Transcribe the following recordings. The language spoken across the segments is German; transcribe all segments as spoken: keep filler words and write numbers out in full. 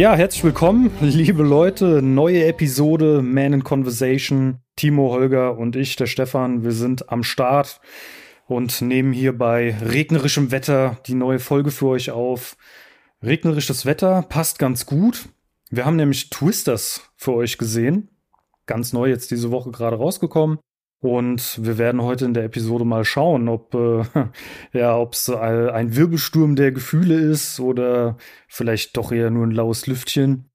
Ja, herzlich willkommen, liebe Leute. Neue Episode Man in Conversation. Timo, Holger und ich, der Stefan, wir sind am Start und nehmen hier bei regnerischem Wetter die neue Folge für euch auf. Regnerisches Wetter passt ganz gut. Wir haben nämlich Twisters für euch gesehen. Ganz neu jetzt diese Woche gerade rausgekommen. Und wir werden heute in der Episode mal schauen, ob äh, ja, ob es ein Wirbelsturm der Gefühle ist oder vielleicht doch eher nur ein laues Lüftchen.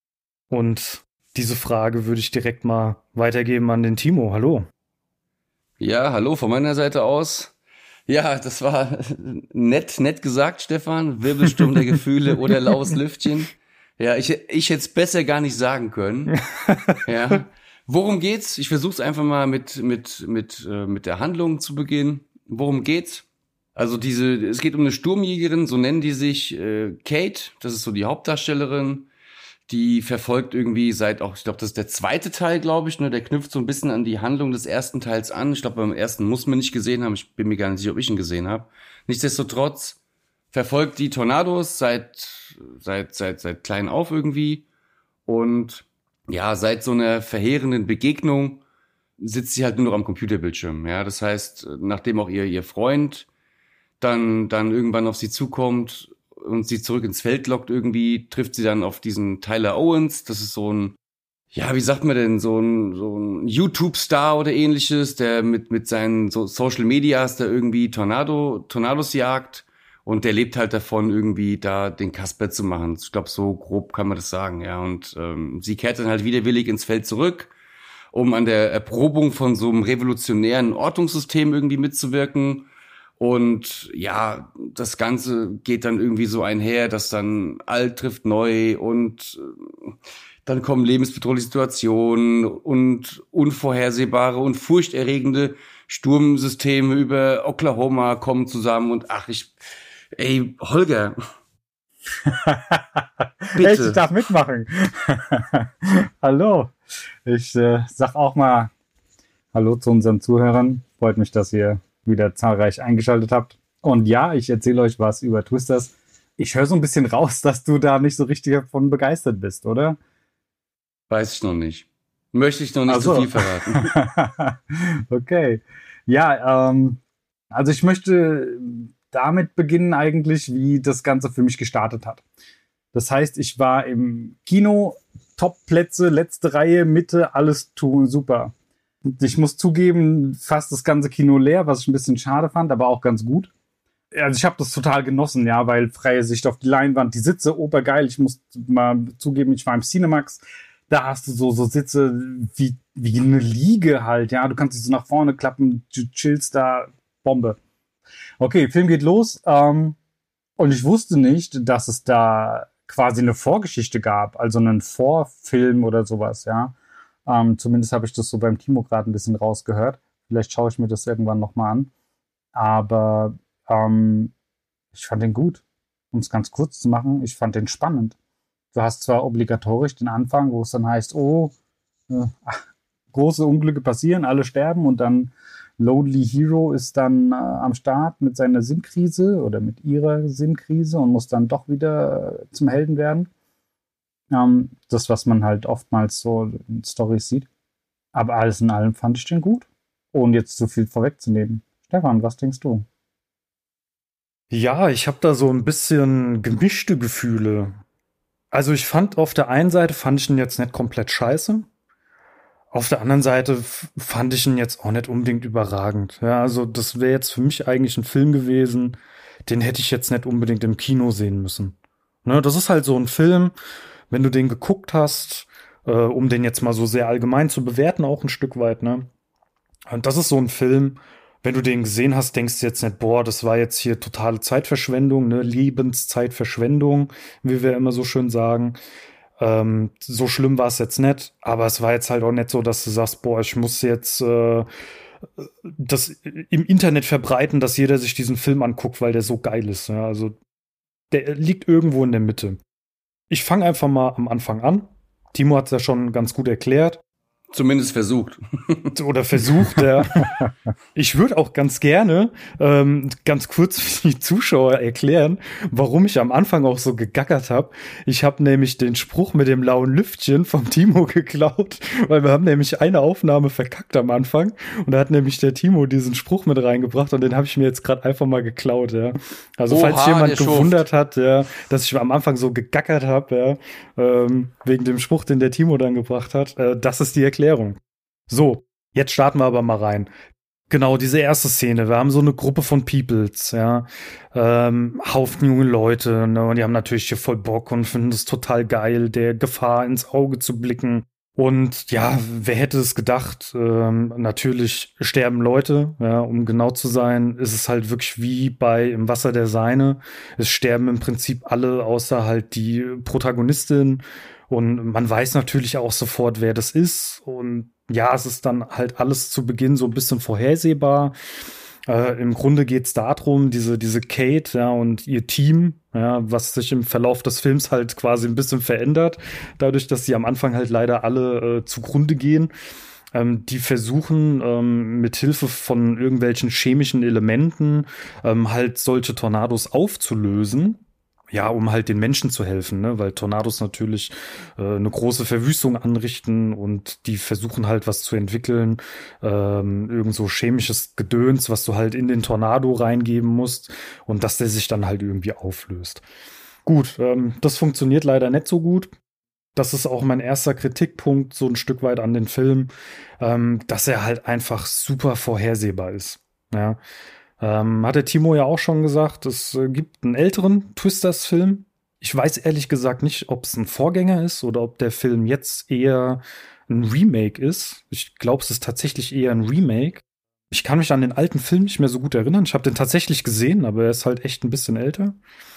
Und diese Frage würde ich direkt mal weitergeben an den Timo. Hallo. Ja, hallo von meiner Seite aus. Ja, das war nett, nett gesagt, Stefan. Wirbelsturm der Gefühle oder laues Lüftchen. Ja, ich, ich hätte es besser gar nicht sagen können. Ja. Worum geht's? Ich versuche es einfach mal mit mit mit äh, mit der Handlung zu beginnen. Worum geht's? Also diese, es geht um eine Sturmjägerin, so nennen die sich, äh, Kate. Das ist so die Hauptdarstellerin. Die verfolgt irgendwie seit auch, ich glaube, das ist der zweite Teil, glaube ich. Ne, der knüpft so ein bisschen an die Handlung des ersten Teils an. Ich glaube, beim ersten muss man nicht gesehen haben. Ich bin mir gar nicht sicher, ob ich ihn gesehen habe. Nichtsdestotrotz verfolgt die Tornados seit seit seit seit klein auf irgendwie und ja, seit so einer verheerenden Begegnung sitzt sie halt nur noch am Computerbildschirm. Ja, das heißt, nachdem auch ihr ihr Freund dann dann irgendwann auf sie zukommt und sie zurück ins Feld lockt irgendwie, trifft sie dann auf diesen Tyler Owens. Das ist so ein, ja, wie sagt man denn, so ein so ein YouTube-Star oder ähnliches, der mit mit seinen so Social Medias da irgendwie Tornado Tornados jagt. Und der lebt halt davon, irgendwie da den Kasper zu machen. Ich glaube, so grob kann man das sagen, ja. Und ähm, sie kehrt dann halt widerwillig ins Feld zurück, um an der Erprobung von so einem revolutionären Ordnungssystem irgendwie mitzuwirken. Und ja, das Ganze geht dann irgendwie so einher, dass dann alt trifft neu und äh, dann kommen lebensbedrohliche Situationen und unvorhersehbare und furchterregende Sturmsysteme über Oklahoma kommen zusammen. Und ach, ich... Ey, Holger. Bitte. Echt, ich darf mitmachen. Hallo. Ich äh, sag auch mal Hallo zu unseren Zuhörern. Freut mich, dass ihr wieder zahlreich eingeschaltet habt. Und ja, ich erzähle euch was über Twisters. Ich höre so ein bisschen raus, dass du da nicht so richtig davon begeistert bist, oder? Weiß ich noch nicht. Möchte ich noch nicht so viel verraten. Okay. Ja, ähm, also ich möchte damit beginnen eigentlich, wie das Ganze für mich gestartet hat. Das heißt, ich war im Kino, Top-Plätze, letzte Reihe, Mitte, alles tun, super. Ich muss zugeben, fast das ganze Kino leer, was ich ein bisschen schade fand, aber auch ganz gut. Also ich habe das total genossen, ja, weil freie Sicht auf die Leinwand, die Sitze, obergeil. Ich muss mal zugeben, ich war im Cinemax. Da hast du so, so Sitze wie, wie eine Liege halt, ja. Du kannst dich so nach vorne klappen, du chillst da, Bombe. Okay, Film geht los, ähm, und ich wusste nicht, dass es da quasi eine Vorgeschichte gab, also einen Vorfilm oder sowas, ja. Ähm, zumindest habe ich das so beim Timo gerade ein bisschen rausgehört. Vielleicht schaue ich mir das irgendwann nochmal an. Aber ähm, ich fand den gut. Um es ganz kurz zu machen, ich fand den spannend. Du hast zwar obligatorisch den Anfang, wo es dann heißt, oh, äh, ach, große Unglücke passieren, alle sterben und dann Lonely Hero ist dann äh, am Start mit seiner Sinnkrise oder mit ihrer Sinnkrise und muss dann doch wieder äh, zum Helden werden. Ähm, das, was man halt oftmals so in Storys sieht. Aber alles in allem fand ich den gut. Ohne jetzt zu viel vorwegzunehmen. Stefan, was denkst du? Ja, ich habe da so ein bisschen gemischte Gefühle. Also ich fand auf der einen Seite, fand ich ihn jetzt nicht komplett scheiße. Auf der anderen Seite f- fand ich ihn jetzt auch nicht unbedingt überragend. Ja, also das wäre jetzt für mich eigentlich ein Film gewesen, den hätte ich jetzt nicht unbedingt im Kino sehen müssen. Ne, das ist halt so ein Film, wenn du den geguckt hast, äh, um den jetzt mal so sehr allgemein zu bewerten, auch ein Stück weit, ne? Und das ist so ein Film, wenn du den gesehen hast, denkst du jetzt nicht, boah, das war jetzt hier totale Zeitverschwendung, ne? Lebenszeitverschwendung, wie wir immer so schön sagen. Ähm, so schlimm war es jetzt nicht, aber es war jetzt halt auch nicht so, dass du sagst, boah, ich muss jetzt äh, das im Internet verbreiten, dass jeder sich diesen Film anguckt, weil der so geil ist. Ja? Also der liegt irgendwo in der Mitte. Ich fange einfach mal am Anfang an. Timo hat es ja schon ganz gut erklärt. Zumindest versucht. Oder versucht, ja. Ich würde auch ganz gerne ähm, ganz kurz für die Zuschauer erklären, warum ich am Anfang auch so gegackert habe. Ich habe nämlich den Spruch mit dem lauen Lüftchen vom Timo geklaut, weil wir haben nämlich eine Aufnahme verkackt am Anfang und da hat nämlich der Timo diesen Spruch mit reingebracht und den habe ich mir jetzt gerade einfach mal geklaut, ja. Also Oha, falls jemand der gewundert hat, ja, dass ich am Anfang so gegackert habe, ja, ähm, wegen dem Spruch, den der Timo dann gebracht hat, äh, das ist die Erklärung. So, jetzt starten wir aber mal rein. Genau, diese erste Szene. Wir haben so eine Gruppe von Peoples, ja, ähm, Haufen junge Leute, ne, und die haben natürlich hier voll Bock und finden es total geil, der Gefahr ins Auge zu blicken. Und ja, wer hätte es gedacht? Ähm, natürlich sterben Leute, ja, um genau zu sein, ist es halt wirklich wie bei Im Wasser der Seine. Es sterben im Prinzip alle, außer halt die Protagonistin. Und man weiß natürlich auch sofort, wer das ist. Und ja, es ist dann halt alles zu Beginn so ein bisschen vorhersehbar. Äh, im Grunde geht's darum, diese, diese Kate, ja, und ihr Team, ja, was sich im Verlauf des Films halt quasi ein bisschen verändert, dadurch, dass sie am Anfang halt leider alle äh, zugrunde gehen. Ähm, die versuchen ähm, mit Hilfe von irgendwelchen chemischen Elementen ähm, halt solche Tornados aufzulösen. Ja, um halt den Menschen zu helfen, ne? Weil Tornados natürlich äh, eine große Verwüstung anrichten und die versuchen halt was zu entwickeln, ähm, irgend so chemisches Gedöns, was du halt in den Tornado reingeben musst und dass der sich dann halt irgendwie auflöst. Gut, ähm, das funktioniert leider nicht so gut. Das ist auch mein erster Kritikpunkt so ein Stück weit an den Film, ähm, dass er halt einfach super vorhersehbar ist. Ja. Ähm, hat der Timo ja auch schon gesagt, es äh, gibt einen älteren Twisters-Film. Ich weiß ehrlich gesagt nicht, ob es ein Vorgänger ist oder ob der Film jetzt eher ein Remake ist. Ich glaube, es ist tatsächlich eher ein Remake. Ich kann mich an den alten Film nicht mehr so gut erinnern. Ich habe den tatsächlich gesehen, aber er ist halt echt ein bisschen älter.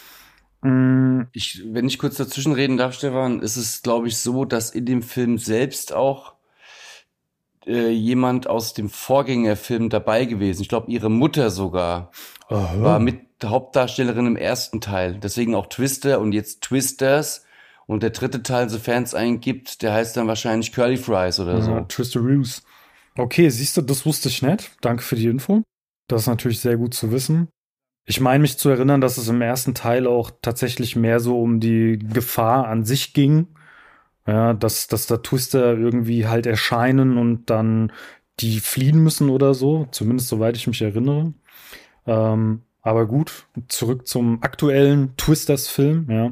Mm. Ich, wenn ich kurz dazwischen reden darf, Stefan, ist es, glaube ich, so, dass in dem Film selbst auch äh, jemand aus dem Vorgängerfilm dabei gewesen. Ich glaube, ihre Mutter sogar Aha. war mit Hauptdarstellerin im ersten Teil. Deswegen auch Twister und jetzt Twisters. Und der dritte Teil, sofern es einen gibt, der heißt dann wahrscheinlich Curly Fries oder so. Ja, Twisteroos. Okay, siehst du, das wusste ich nicht. Danke für die Info. Das ist natürlich sehr gut zu wissen. Ich meine mich zu erinnern, dass es im ersten Teil auch tatsächlich mehr so um die Gefahr an sich ging. Ja, dass, dass da Twister irgendwie halt erscheinen und dann die fliehen müssen oder so. Zumindest soweit ich mich erinnere. Ähm, aber gut, zurück zum aktuellen Twisters-Film, ja.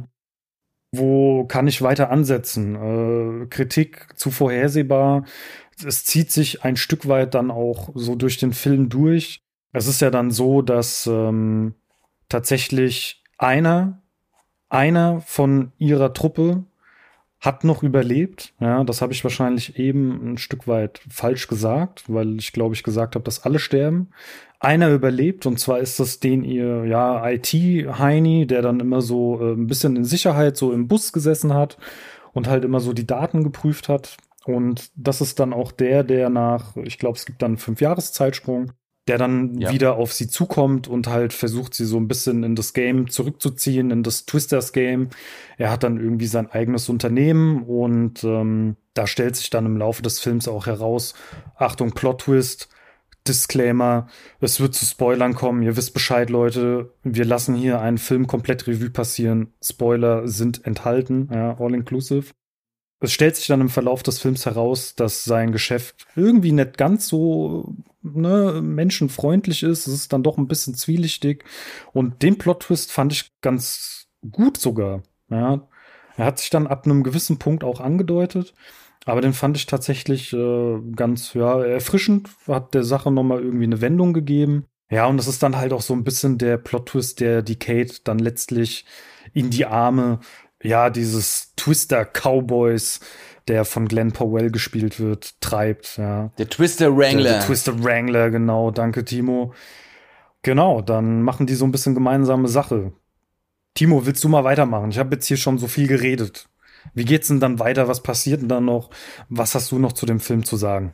Wo kann ich weiter ansetzen? Äh, Kritik zu vorhersehbar. Es zieht sich ein Stück weit dann auch so durch den Film durch. Es ist ja dann so, dass ähm, tatsächlich einer, einer von ihrer Truppe hat noch überlebt. Ja, das habe ich wahrscheinlich eben ein Stück weit falsch gesagt, weil ich glaube, ich gesagt habe, dass alle sterben. Einer überlebt, und zwar ist das den ihr, ja, I T-Heini, der dann immer so äh, ein bisschen in Sicherheit so im Bus gesessen hat und halt immer so die Daten geprüft hat. Und das ist dann auch der, der nach, ich glaube, es gibt dann einen Fünf-Jahres-Zeitsprung, der dann Ja. wieder auf sie zukommt und halt versucht, sie so ein bisschen in das Game zurückzuziehen, in das Twisters-Game. Er hat dann irgendwie sein eigenes Unternehmen und ähm, da stellt sich dann im Laufe des Films auch heraus, Achtung, Plot-Twist, Disclaimer, es wird zu Spoilern kommen, ihr wisst Bescheid, Leute, wir lassen hier einen Film komplett Revue passieren, Spoiler sind enthalten, ja, all inclusive. Es stellt sich dann im Verlauf des Films heraus, dass sein Geschäft irgendwie nicht ganz so ne, menschenfreundlich ist. Es ist dann doch ein bisschen zwielichtig. Und den Plot-Twist fand ich ganz gut sogar. Ja. Er hat sich dann ab einem gewissen Punkt auch angedeutet. Aber den fand ich tatsächlich äh, ganz ja, erfrischend. Hat der Sache nochmal irgendwie eine Wendung gegeben. Ja, und das ist dann halt auch so ein bisschen der Plot-Twist, der die Kate dann letztlich in die Arme ja, dieses Twister-Cowboys, der von Glenn Powell gespielt wird, treibt, ja. Der Twister Wrangler. Der, der Twister Wrangler, genau, danke, Timo. Genau, dann machen die so ein bisschen gemeinsame Sache. Timo, willst du mal weitermachen? Ich habe jetzt hier schon so viel geredet. Wie geht's denn dann weiter? Was passiert denn dann noch? Was hast du noch zu dem Film zu sagen?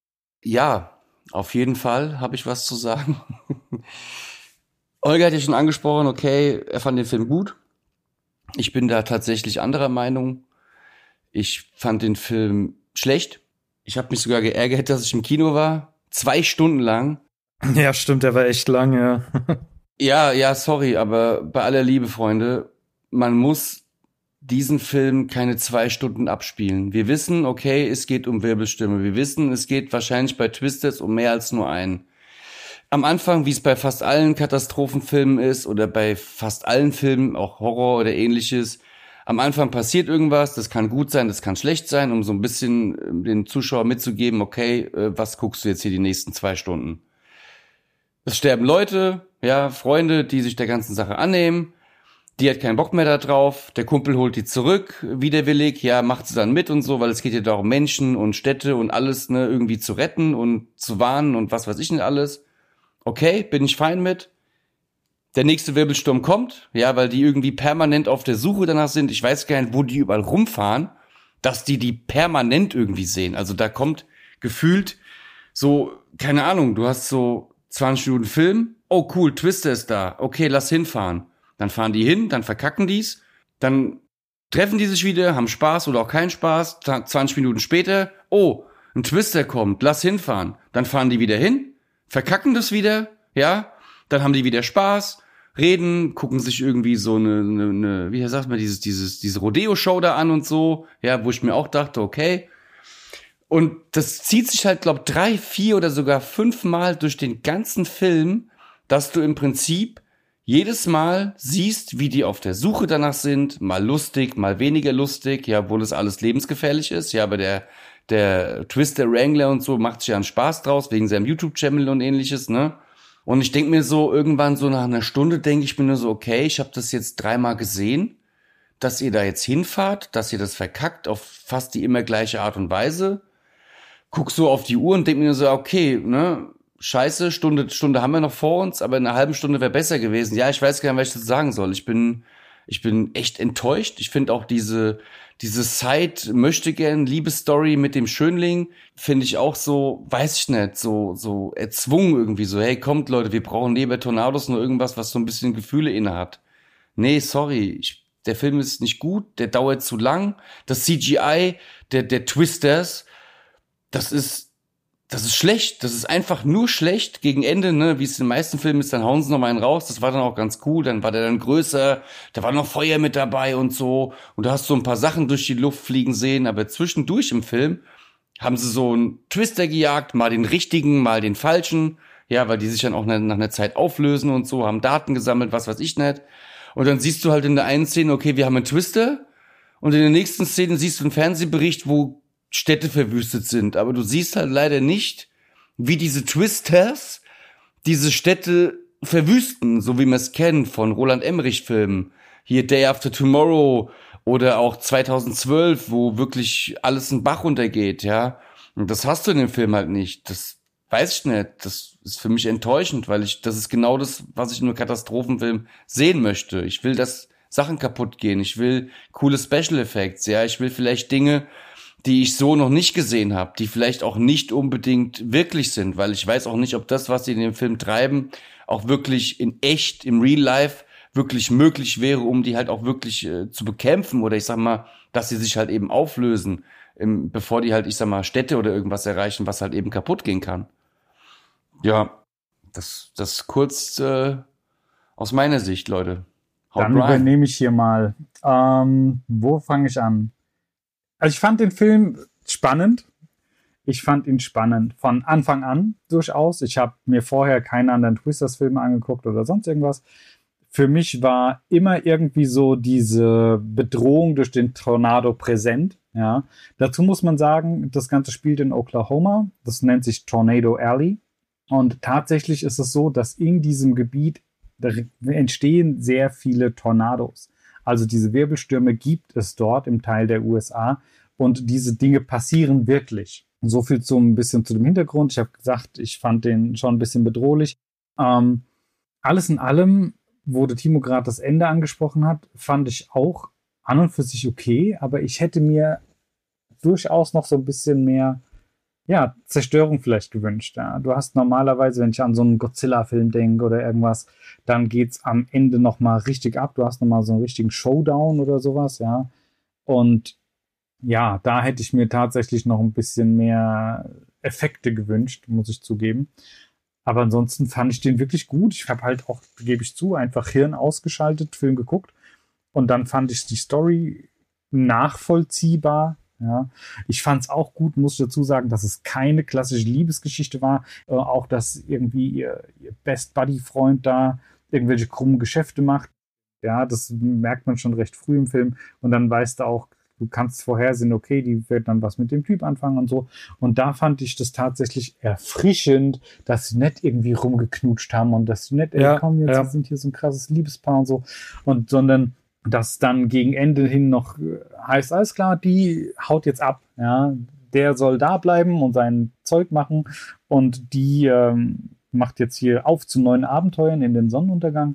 Ja, auf jeden Fall habe ich was zu sagen. Olga hat ja schon angesprochen, okay, er fand den Film gut. Ich bin da tatsächlich anderer Meinung. Ich fand den Film schlecht. Ich habe mich sogar geärgert, dass ich im Kino war. Zwei Stunden lang. Ja, stimmt, der war echt lang, ja. Ja, ja, sorry, aber bei aller Liebe, Freunde, man muss diesen Film keine zwei Stunden abspielen. Wir wissen, okay, es geht um Wirbelstürme. Wir wissen, es geht wahrscheinlich bei Twisters um mehr als nur einen. Am Anfang, wie es bei fast allen Katastrophenfilmen ist oder bei fast allen Filmen, auch Horror oder ähnliches, am Anfang passiert irgendwas, das kann gut sein, das kann schlecht sein, um so ein bisschen den Zuschauer mitzugeben, okay, was guckst du jetzt hier die nächsten zwei Stunden? Es sterben Leute, ja, Freunde, die sich der ganzen Sache annehmen. Die hat keinen Bock mehr da drauf. Der Kumpel holt die zurück, widerwillig. Ja, macht sie dann mit und so, weil es geht ja darum, Menschen und Städte und alles, ne, irgendwie zu retten und zu warnen und was weiß ich nicht alles. Okay, bin ich fein mit. Der nächste Wirbelsturm kommt, ja, weil die irgendwie permanent auf der Suche danach sind. Ich weiß gar nicht, wo die überall rumfahren, dass die die permanent irgendwie sehen. Also da kommt gefühlt so, keine Ahnung, du hast so zwanzig Minuten Film, oh cool, Twister ist da, okay, lass hinfahren. Dann fahren die hin, dann verkacken die's, dann treffen die sich wieder, haben Spaß oder auch keinen Spaß, zwanzig Minuten später, oh, ein Twister kommt, lass hinfahren. Dann fahren die wieder hin, verkacken das wieder, ja, dann haben die wieder Spaß, reden, gucken sich irgendwie so eine, eine, eine wie sagt man, dieses, dieses, diese Rodeo-Show da an und so, ja, wo ich mir auch dachte, okay. Und das zieht sich halt, glaub, drei, vier oder sogar fünfmal durch den ganzen Film, dass du im Prinzip jedes Mal siehst, wie die auf der Suche danach sind, mal lustig, mal weniger lustig, ja, obwohl es alles lebensgefährlich ist, ja, aber der, der Twister Wrangler und so macht sich ja einen Spaß draus, wegen seinem YouTube-Channel und ähnliches, ne? Und ich denk mir so, irgendwann so nach einer Stunde denke ich mir nur so, okay, ich habe das jetzt dreimal gesehen, dass ihr da jetzt hinfahrt, dass ihr das verkackt auf fast die immer gleiche Art und Weise. Guck so auf die Uhr und denk mir so, okay, ne, scheiße, Stunde, Stunde haben wir noch vor uns, aber in einer halben Stunde wäre besser gewesen. Ja, ich weiß gar nicht, was ich dazu sagen soll. Ich bin, ich bin echt enttäuscht. Ich finde auch diese, diese Side-Möchtegern-Liebesstory mit dem Schönling, finde ich auch so, weiß ich nicht, so, so erzwungen irgendwie so, hey, kommt Leute, wir brauchen neben Tornados nur irgendwas, was so ein bisschen Gefühle inne hat. Nee, sorry, ich, der Film ist nicht gut, der dauert zu lang. Das C G I, der, der Twisters, das ist, das ist schlecht. Das ist einfach nur schlecht gegen Ende, ne, wie es in den meisten Filmen ist, dann hauen sie noch mal einen raus. Das war dann auch ganz cool. Dann war der dann größer, da war noch Feuer mit dabei und so. Und du hast so ein paar Sachen durch die Luft fliegen sehen. Aber zwischendurch im Film haben sie so einen Twister gejagt, mal den richtigen, mal den falschen. Ja, weil die sich dann auch nach einer Zeit auflösen und so, haben Daten gesammelt, was weiß ich nicht. Und dann siehst du halt in der einen Szene, okay, wir haben einen Twister. Und in der nächsten Szene siehst du einen Fernsehbericht, wo Städte verwüstet sind, aber du siehst halt leider nicht, wie diese Twisters diese Städte verwüsten, so wie man es kennt von Roland Emmerich-Filmen. Hier Day After Tomorrow oder auch zweitausendzwölf, wo wirklich alles in Bach runtergeht, ja. Und das hast du in dem Film halt nicht. Das weiß ich nicht. Das ist für mich enttäuschend, weil ich, das ist genau das, was ich in einem Katastrophenfilm sehen möchte. Ich will, dass Sachen kaputt gehen. Ich will coole Special Effects, ja. Ich will vielleicht Dinge, die ich so noch nicht gesehen habe, die vielleicht auch nicht unbedingt wirklich sind, weil ich weiß auch nicht, ob das, was sie in dem Film treiben, auch wirklich in echt, im Real Life wirklich möglich wäre, um die halt auch wirklich äh, zu bekämpfen oder ich sag mal, dass sie sich halt eben auflösen, im, bevor die halt, ich sag mal, Städte oder irgendwas erreichen, was halt eben kaputt gehen kann. Ja, das, das kurz äh, aus meiner Sicht, Leute. Haut Dann rein. Übernehme ich hier mal. Ähm, wo fange ich an? Also ich fand den Film spannend. Ich fand ihn spannend von Anfang an durchaus. Ich habe mir vorher keine anderen Twisters-Filme angeguckt oder sonst irgendwas. Für mich war immer irgendwie so diese Bedrohung durch den Tornado präsent. Ja. Dazu muss man sagen, das Ganze spielt in Oklahoma. Das nennt sich Tornado Alley. Und tatsächlich ist es so, dass in diesem Gebiet da entstehen sehr viele Tornados. Also diese Wirbelstürme gibt es dort im Teil der U S A und diese Dinge passieren wirklich. So viel so ein bisschen zu dem Hintergrund. Ich habe gesagt, ich fand den schon ein bisschen bedrohlich. Ähm, alles in allem, wo der Timo gerade das Ende angesprochen hat, fand ich auch an und für sich okay, aber ich hätte mir durchaus noch so ein bisschen mehr ja, Zerstörung vielleicht gewünscht. Ja. Du hast normalerweise, wenn ich an so einen Godzilla-Film denke oder irgendwas, dann geht's am Ende nochmal richtig ab. Du hast nochmal so einen richtigen Showdown oder sowas, ja. Und Ja, da hätte ich mir tatsächlich noch ein bisschen mehr Effekte gewünscht, muss ich zugeben. Aber ansonsten fand ich den wirklich gut. Ich habe halt auch, gebe ich zu, einfach Hirn ausgeschaltet, Film geguckt. Und dann fand ich die Story nachvollziehbar. Ja, ich fand es auch gut, muss ich dazu sagen, dass es keine klassische Liebesgeschichte war. Äh, auch, dass irgendwie ihr, ihr Best-Buddy-Freund da irgendwelche krummen Geschäfte macht. Ja, das merkt man schon recht früh im Film. Und dann weißt du auch, du kannst vorhersehen, okay, die wird dann was mit dem Typ anfangen und so. Und da fand ich das tatsächlich erfrischend, dass sie nicht irgendwie rumgeknutscht haben und dass sie nicht, ey, Ja, komm, jetzt ja. wir sind hier so ein krasses Liebespaar und so. Und sondern dass dann gegen Ende hin noch äh, heißt, alles klar, die haut jetzt ab, ja. Der soll da bleiben und sein Zeug machen und die ähm, macht jetzt hier auf zu neuen Abenteuern in den Sonnenuntergang.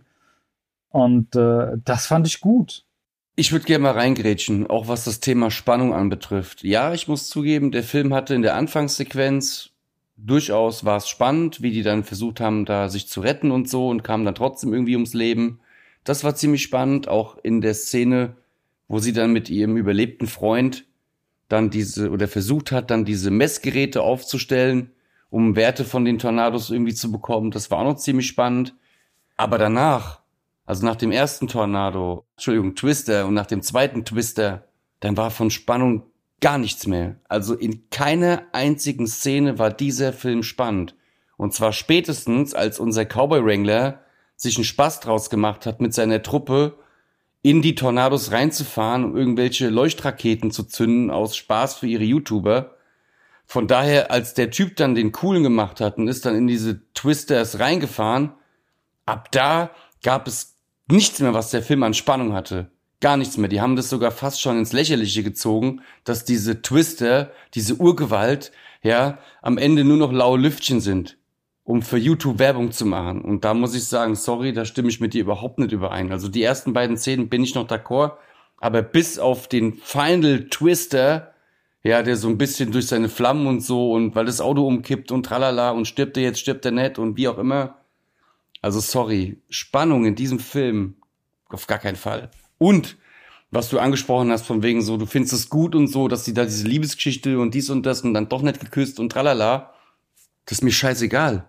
Und äh, das fand ich gut. Ich würde gerne mal reingrätschen, auch was das Thema Spannung anbetrifft. Ja, ich muss zugeben, der Film hatte in der Anfangssequenz durchaus war es spannend, wie die dann versucht haben, da sich zu retten und so und kamen dann trotzdem irgendwie ums Leben. Das war ziemlich spannend, auch in der Szene, wo sie dann mit ihrem überlebten Freund dann diese oder versucht hat, dann diese Messgeräte aufzustellen, um Werte von den Tornados irgendwie zu bekommen. Das war auch noch ziemlich spannend. Aber danach, also nach dem ersten Tornado, Entschuldigung, Twister und nach dem zweiten Twister, dann war von Spannung gar nichts mehr. Also in keiner einzigen Szene war dieser Film spannend. Und zwar spätestens, als unser Cowboy Wrangler sich einen Spaß draus gemacht hat, mit seiner Truppe in die Tornados reinzufahren, um irgendwelche Leuchtraketen zu zünden aus Spaß für ihre YouTuber. Von daher, als der Typ dann den Coolen gemacht hat und ist dann in diese Twisters reingefahren, ab da gab es nichts mehr, was der Film an Spannung hatte. Gar nichts mehr. Die haben das sogar fast schon ins Lächerliche gezogen, dass diese Twister, diese Urgewalt, ja, am Ende nur noch laue Lüftchen sind, um für YouTube Werbung zu machen. Und da muss ich sagen, sorry, da stimme ich mit dir überhaupt nicht überein. Also die ersten beiden Szenen bin ich noch d'accord, aber bis auf den Final Twister, ja, der so ein bisschen durch seine Flammen und so und weil das Auto umkippt und tralala und stirbt er jetzt, stirbt er nicht und wie auch immer. Also sorry, Spannung in diesem Film auf gar keinen Fall. Und was du angesprochen hast von wegen so, du findest es gut und so, dass die da diese Liebesgeschichte und dies und das und dann doch nicht geküsst und tralala, das ist mir scheißegal.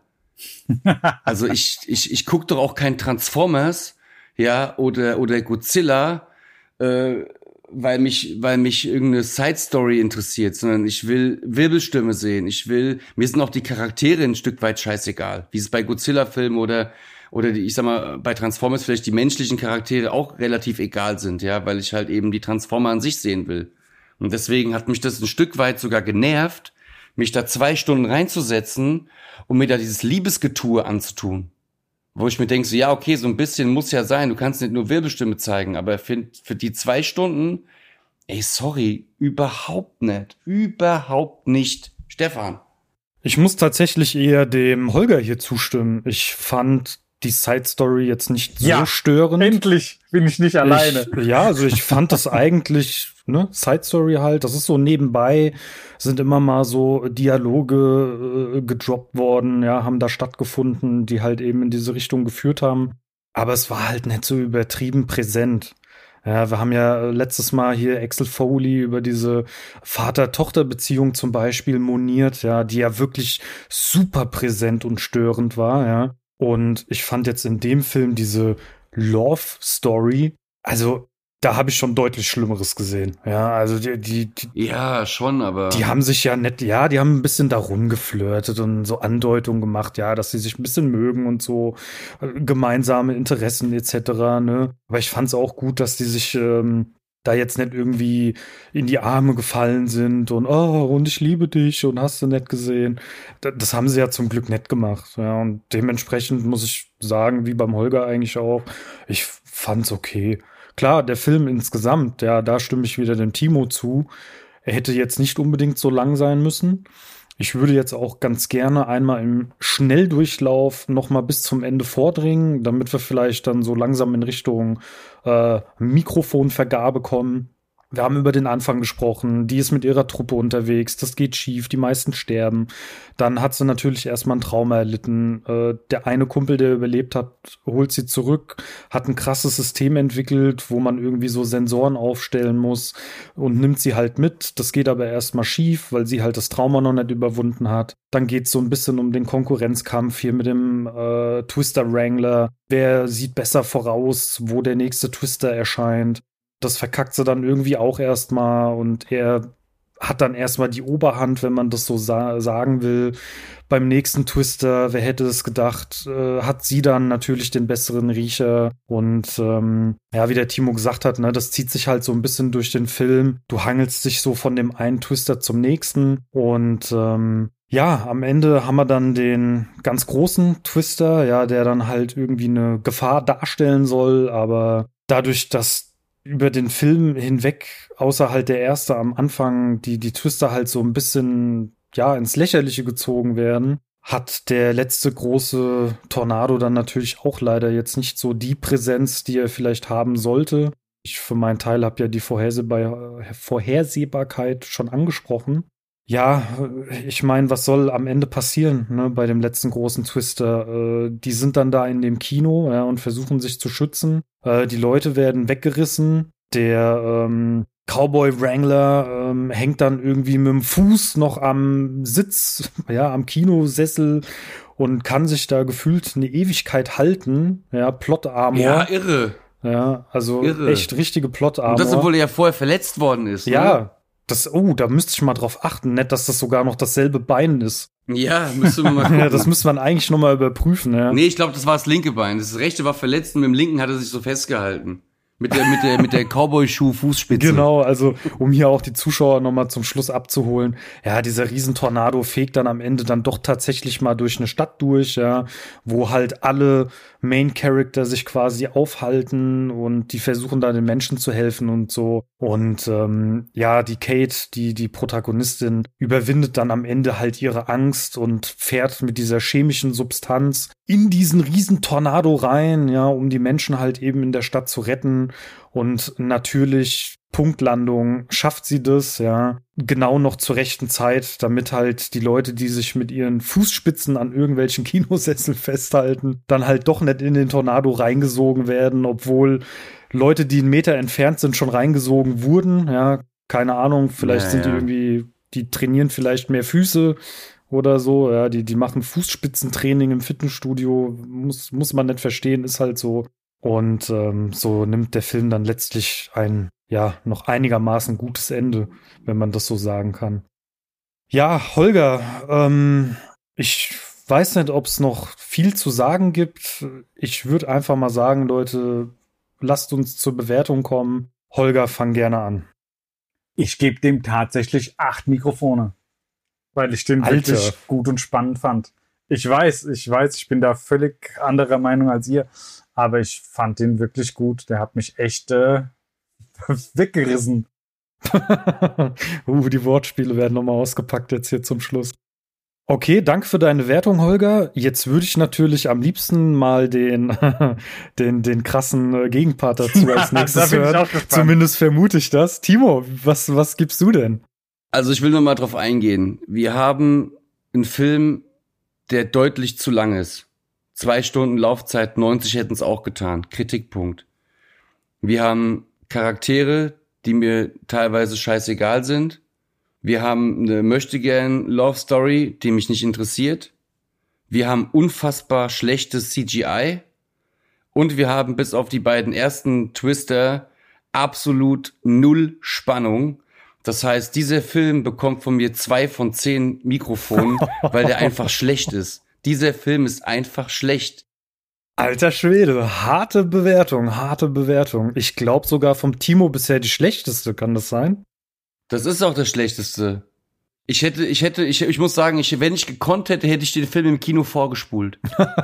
Also ich ich ich guck doch auch kein Transformers, ja, oder oder Godzilla, äh, weil mich weil mich irgendeine Side Story interessiert, sondern ich will Wirbelstürme sehen. Ich will mir sind auch die Charaktere ein Stück weit scheißegal, wie es bei Godzilla Filmen oder oder die, ich sag mal bei Transformers vielleicht die menschlichen Charaktere auch relativ egal sind, ja, weil ich halt eben die Transformer an sich sehen will. Und deswegen hat mich das ein Stück weit sogar genervt, mich da zwei Stunden reinzusetzen, um mir da dieses Liebesgetue anzutun. Wo ich mir denke, so, ja, okay, so ein bisschen muss ja sein, du kannst nicht nur Wirbelstimme zeigen, aber für, für die zwei Stunden, ey, sorry, überhaupt nicht, überhaupt nicht. Stefan. Ich muss tatsächlich eher dem Holger hier zustimmen. Ich fand die Side Story jetzt nicht so Ja, störend. Endlich bin ich nicht alleine. Ich, ja, also ich fand das eigentlich, ne, Side Story halt, das ist so nebenbei, sind immer mal so Dialoge äh, gedroppt worden, ja, haben da stattgefunden, die halt eben in diese Richtung geführt haben. Aber es war halt nicht so übertrieben präsent. Ja, wir haben ja letztes Mal hier Axel Foley über diese Vater-Tochter-Beziehung zum Beispiel moniert, ja, die ja wirklich super präsent und störend war, ja. Und ich fand jetzt in dem Film diese Love-Story, also da habe ich schon deutlich Schlimmeres gesehen. Ja, also die, die, die, Ja, schon, aber die haben sich ja nett, ja, die haben ein bisschen da rumgeflirtet und so Andeutungen gemacht, ja, dass sie sich ein bisschen mögen und so äh, gemeinsame Interessen et cetera, ne? Aber ich fand es auch gut, dass die sich ähm, da jetzt nicht irgendwie in die Arme gefallen sind und oh, und ich liebe dich und hast du nett gesehen. Da- Das haben sie ja zum Glück nett gemacht, ja, und dementsprechend muss ich sagen, wie beim Holger eigentlich auch, ich fand's okay. Klar, der Film insgesamt, ja, da stimme ich wieder dem Timo zu. Er hätte jetzt nicht unbedingt so lang sein müssen. Ich würde jetzt auch ganz gerne einmal im Schnelldurchlauf noch mal bis zum Ende vordringen, damit wir vielleicht dann so langsam in Richtung äh, Mikrofonvergabe kommen. Wir haben über den Anfang gesprochen, die ist mit ihrer Truppe unterwegs, das geht schief, die meisten sterben. Dann hat sie natürlich erstmal ein Trauma erlitten. Äh, der eine Kumpel, der überlebt hat, holt sie zurück, hat ein krasses System entwickelt, wo man irgendwie so Sensoren aufstellen muss und nimmt sie halt mit. Das geht aber erstmal schief, weil sie halt das Trauma noch nicht überwunden hat. Dann geht es so ein bisschen um den Konkurrenzkampf hier mit dem äh, Twister Wrangler. Wer sieht besser voraus, wo der nächste Twister erscheint? Das verkackt sie dann irgendwie auch erstmal und er hat dann erstmal die Oberhand, wenn man das so sa- sagen will. Beim nächsten Twister, wer hätte es gedacht, äh, hat sie dann natürlich den besseren Riecher. Und ähm, ja, wie der Timo gesagt hat, ne, das zieht sich halt so ein bisschen durch den Film. Du hangelst dich so von dem einen Twister zum nächsten. Und ähm, ja, am Ende haben wir dann den ganz großen Twister, ja, der dann halt irgendwie eine Gefahr darstellen soll. Aber dadurch, dass über den Film hinweg, außer halt der erste am Anfang, die, die Twister halt so ein bisschen, ja, ins Lächerliche gezogen werden, hat der letzte große Tornado dann natürlich auch leider jetzt nicht so die Präsenz, die er vielleicht haben sollte. Ich für meinen Teil habe ja die Vorhersehbar- Vorhersehbarkeit schon angesprochen. Ja, ich meine, was soll am Ende passieren, ne, bei dem letzten großen Twister? Äh, die sind dann da in dem Kino, ja, und versuchen sich zu schützen. Äh, die Leute werden weggerissen. Der ähm, Cowboy Wrangler ähm, hängt dann irgendwie mit dem Fuß noch am Sitz, ja, am Kinosessel und kann sich da gefühlt eine Ewigkeit halten. Ja, Plot-Armor. Ja, irre. Ja, also Irre. echt richtige Plot-Armor. Und das, obwohl er ja vorher verletzt worden ist. Ja, ne? das, oh, da müsste ich mal drauf achten, nicht, dass das sogar noch dasselbe Bein ist. Ja, müsste man mal gucken. Ja, das müsste man eigentlich noch mal überprüfen, ja. Nee, ich glaube, das war das linke Bein. Das rechte war verletzt und mit dem linken hat er sich so festgehalten. Mit der, mit der, mit der Cowboy-Schuh-Fußspitze. Genau, also um hier auch die Zuschauer noch mal zum Schluss abzuholen. Ja, dieser Riesentornado fegt dann am Ende dann doch tatsächlich mal durch eine Stadt durch, ja, wo halt alle Main-Character sich quasi aufhalten und die versuchen da den Menschen zu helfen und so. Und ähm, ja, die Kate, die die Protagonistin, überwindet dann am Ende halt ihre Angst und fährt mit dieser chemischen Substanz in diesen Riesentornado rein, ja, um die Menschen halt eben in der Stadt zu retten. Und natürlich, Punktlandung, schafft sie das, ja, genau noch zur rechten Zeit, damit halt die Leute, die sich mit ihren Fußspitzen an irgendwelchen Kinosesseln festhalten, dann halt doch nicht in den Tornado reingesogen werden, obwohl Leute, die einen Meter entfernt sind, schon reingesogen wurden, ja, keine Ahnung, vielleicht Ja, sind die ja. irgendwie, die trainieren vielleicht mehr Füße oder so, ja, die, die machen Fußspitzentraining im Fitnessstudio, muss, muss man nicht verstehen, ist halt so. Und ähm, so nimmt der Film dann letztlich ein, ja, noch einigermaßen gutes Ende, wenn man das so sagen kann. Ja, Holger, ähm, ich weiß nicht, ob es noch viel zu sagen gibt. Ich würde einfach mal sagen, Leute, lasst uns zur Bewertung kommen. Holger, fang gerne an. Ich gebe dem tatsächlich acht Mikrofone, weil ich den Alter. wirklich gut und spannend fand. Ich weiß, ich weiß, ich bin da völlig anderer Meinung als ihr, aber ich fand den wirklich gut. Der hat mich echt äh, weggerissen. uh, die Wortspiele werden nochmal ausgepackt jetzt hier zum Schluss. Okay, danke für deine Wertung, Holger. Jetzt würde ich natürlich am liebsten mal den, den, den krassen äh, Gegenpart dazu als Da nächstes bin ich hören. auch gespannt. Zumindest vermute ich das. Timo, was, was gibst du denn? Also ich will noch mal drauf eingehen. Wir haben einen Film, der deutlich zu lang ist. Zwei Stunden Laufzeit, neunzig hätten es auch getan. Kritikpunkt. Wir haben Charaktere, die mir teilweise scheißegal sind. Wir haben eine Möchtegern-Love-Story, die mich nicht interessiert. Wir haben unfassbar schlechtes C G I. Und wir haben bis auf die beiden ersten Twister absolut null Spannung. Das heißt, dieser Film bekommt von mir zwei von zehn Mikrofonen, weil der einfach schlecht ist. Dieser Film ist einfach schlecht. Alter Schwede, harte Bewertung, harte Bewertung. Ich glaube sogar vom Timo bisher die schlechteste, kann das sein? Das ist auch das Schlechteste. Ich hätte, ich hätte, ich, ich muss sagen, ich, wenn ich gekonnt hätte, hätte ich den Film im Kino vorgespult.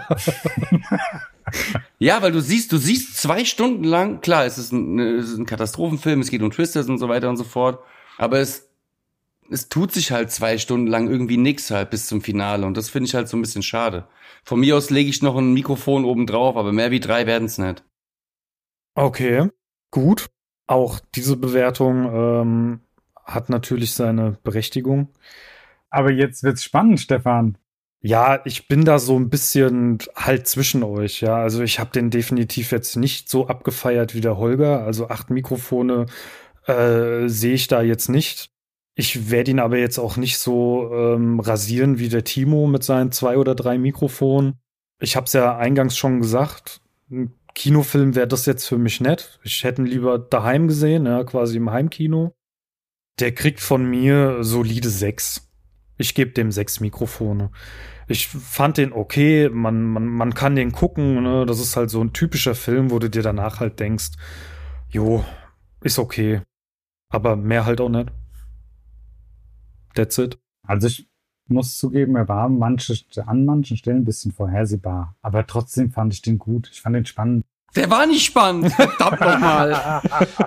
Ja, weil du siehst, du siehst zwei Stunden lang, klar, es ist ein, es ist ein Katastrophenfilm, es geht um Twisters und so weiter und so fort, aber es, es tut sich halt zwei Stunden lang irgendwie nix halt bis zum Finale und das finde ich halt so ein bisschen schade. Von mir aus lege ich noch ein Mikrofon oben drauf, aber mehr wie drei werden's nicht. Okay, gut. Auch diese Bewertung ähm, hat natürlich seine Berechtigung. Aber jetzt wird's spannend, Stefan. Ja, ich bin da so ein bisschen halt zwischen euch, ja. Also ich habe den definitiv jetzt nicht so abgefeiert wie der Holger. Also acht Mikrofone äh, sehe ich da jetzt nicht. Ich werde ihn aber jetzt auch nicht so ähm, rasieren wie der Timo mit seinen zwei oder drei Mikrofonen. Ich habe es ja eingangs schon gesagt, ein Kinofilm wäre das jetzt für mich nett. Ich hätte ihn lieber daheim gesehen, ja, quasi im Heimkino. Der kriegt von mir solide sechs. Ich gebe dem sechs Mikrofone. Ich fand den okay, man, man, man kann den gucken, ne? Das ist halt so ein typischer Film, wo du dir danach halt denkst, jo, ist okay. Aber mehr halt auch nicht. That's it. Also ich muss zugeben, er war manche, an manchen Stellen ein bisschen vorhersehbar. Aber trotzdem fand ich den gut. Ich fand den spannend. Der war nicht spannend. Verdammt nochmal.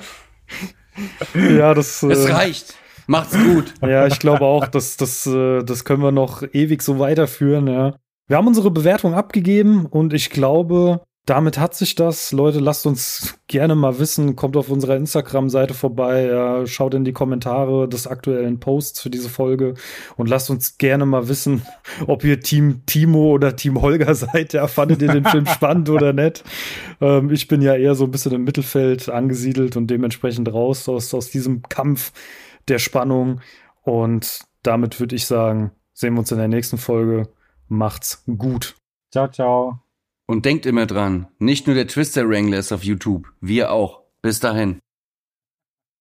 Ja, das. Es äh, reicht. Macht's gut. Ja, ich glaube auch, dass das, äh, das können wir noch ewig so weiterführen, ja. Wir haben unsere Bewertung abgegeben und ich glaube, damit hat sich das. Leute, lasst uns gerne mal wissen, kommt auf unserer Instagram-Seite vorbei, ja, schaut in die Kommentare des aktuellen Posts für diese Folge und lasst uns gerne mal wissen, ob ihr Team Timo oder Team Holger seid. Ja, fandet ihr den Film spannend oder nicht? Ähm, ich bin ja eher so ein bisschen im Mittelfeld angesiedelt und dementsprechend raus aus, aus diesem Kampf der Spannung. Und damit würde ich sagen, sehen wir uns in der nächsten Folge. Macht's gut. Ciao, ciao. Und denkt immer dran, nicht nur der Twister Wrangler ist auf YouTube, wir auch. Bis dahin.